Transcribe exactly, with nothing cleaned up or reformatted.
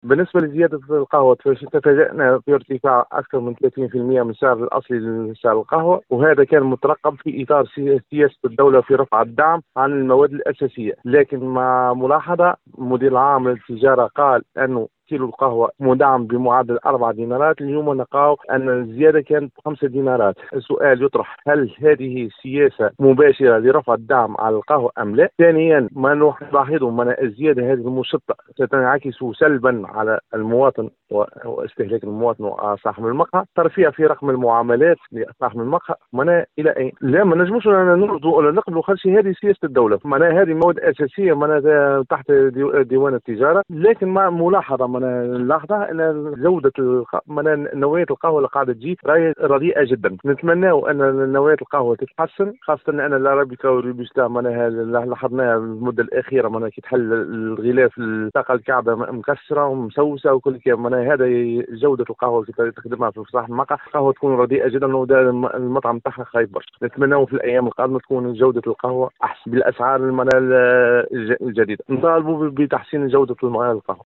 بالنسبة لزيادة القهوة، تفاجأنا في ارتفاع أكثر من ثلاثين بالمئة من السعر الأصلي لسعر القهوة، وهذا كان مترقب في إطار سي- سياسة الدولة في رفع الدعم عن المواد الأساسية. لكن مع ملاحظة، مدير العام للتجارة قال أنه كيلو القهوة مدعم بمعدل أربع دينارات. اليوم نلقاو أن الزيادة كانت خمس دينارات. السؤال يطرح: هل هذه سياسة مباشرة لرفع الدعم على القهوة أم لا؟ ثانيا، ما نلاحظه من الزيادة هذه المشطة ستنعكس سلبا على المواطن و- واستهلاك المواطن وصاحب المقهى. ترفيع في رقم المعاملات لصاحب المقهى، معناها إلى أين؟ لا، ما نجموش نرفضوا ولا نقبلوا. خلش هذه سياسة الدولة، معناها هذه مواد أساسية معناها تحت ديو- ديوان التجارة. لكن مع ملاحظة من نلاحظها ان جوده الق... من نوعيه القهوه اللي قاعده تجي راهي رديئه جدا. نتمناو ان نوعيه القهوه تتحسن، خاصه ان الارابيكا والروبوستا معناها لاحظناها المده الاخيره معناها كي تحل الغلاف الطاقه الكعبه مكسره ومسوسه وكل كي معناها هذا جوده القهوه اللي تخدمها في صراحه المقهى القهوه تكون رديئه جدا، وده المطعم تاعها خايب برشا. نتمناو في الايام القادمه تكون جوده القهوه احسن بالاسعار المعناها الجديده. نطالبوا بتحسين جوده القهوه.